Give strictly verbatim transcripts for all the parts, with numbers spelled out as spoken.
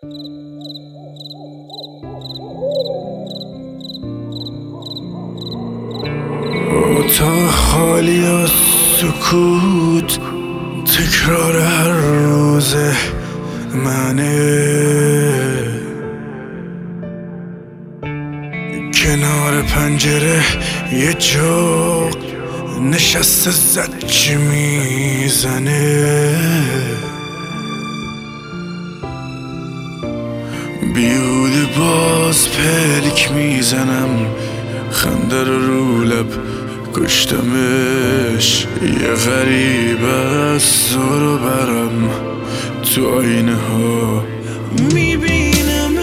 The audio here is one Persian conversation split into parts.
اتاق خالی از سکوت، تکرار هر روز منه. کنار پنجره یه جغد نشسته زجی میزنه. بیهوده باز پلک میزنم، خنده رو رو لب کشتمش. یه غریب از سر و برم تو آینه ها میبینم.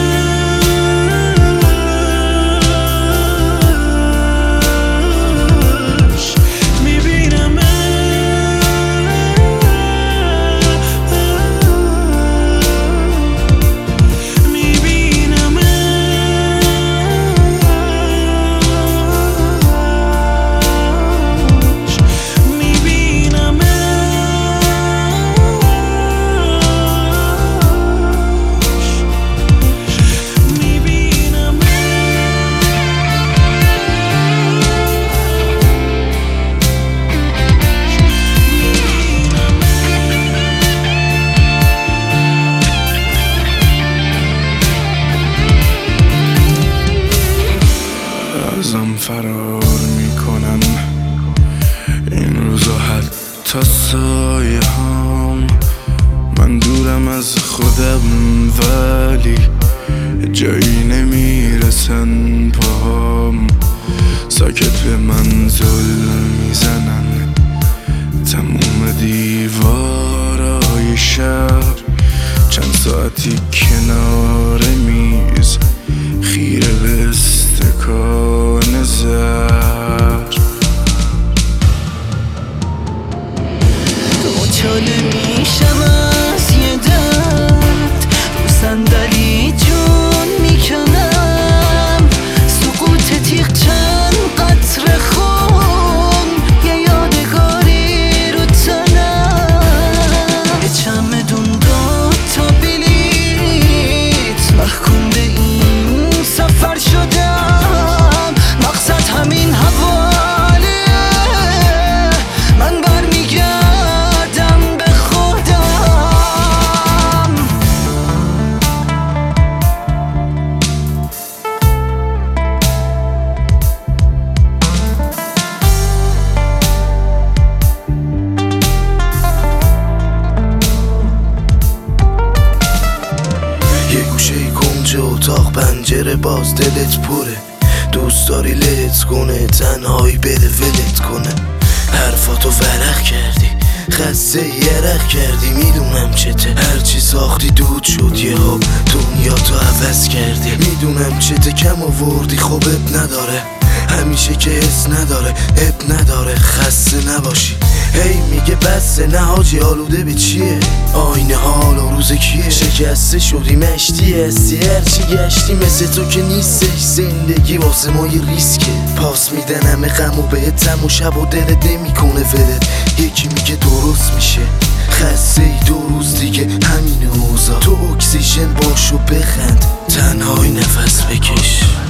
ازم فرار میکنن این روزا حتی سایه هم. من دورم از خودم ولی جایی نمیرسن پاهم. ساکت به منزل میزنن تموم دیوارای شهر. چند ساعتی کنار میز خیره به استکان زهر. دوچاله میشم از یه درد، رو صندلی جون میکنم. سقوط تیغ چند قطره خون، یه یادگاری رو تنم. یه چمدون دو تا بلیت، محکوم به این سفر شدم. مقصد همین حواله، من برمیگردم به خودم. یه گوشه کنج اتاق پنجره باز دلت پره. دوست داری لت کنه تنهایی بده ولت کنه. حرفاتو ورق کردی خسته یرق کردی. میدونم چته هرچی ساختی دود شد یه ها دنیا تو عوض کردی. میدونم چته کم آوردی خب اب نداره همیشه که حس نداره اب نداره خسته نباشی. هی میگه بسه نه حاجی آلوده به چیه؟ آینه حال و روز کیه؟ شکسته شدی مشتی هستی هرچی گشتی مثل تو که نیستش. زندگی واسه ما یه ریسکه، پاس میدن همه غم و بهتم و شب و دلت نمیکنه ولت. یکی میگه درست میشه خسته ای دو روز دیگه همین اوضاع. تو اکسیژن باش و بخند تنهای نفس بکش.